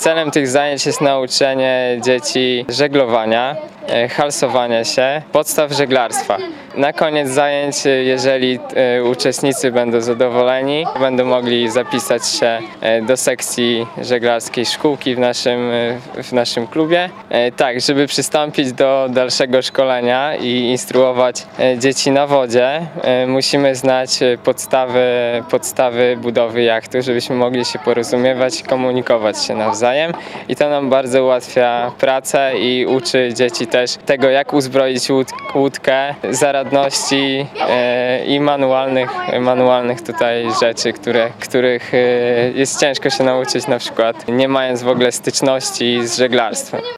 Celem tych zajęć jest nauczenie dzieci żeglowania, halsowania się, podstaw żeglarstwa. Na koniec zajęć, jeżeli uczestnicy będą zadowoleni, będą mogli zapisać się do sekcji żeglarskiej szkółki w naszym klubie. Tak, żeby przystąpić do dalszego szkolenia i instruować dzieci na wodzie, musimy znać podstawy budowy jachtu, żebyśmy mogli się porozumiewać i komunikować się nawzajem. I to nam bardzo ułatwia pracę i uczy dzieci też tego, jak uzbroić łódkę, zaradności i manualnych tutaj rzeczy, których jest ciężko się nauczyć, na przykład nie mając w ogóle styczności z żeglarstwem.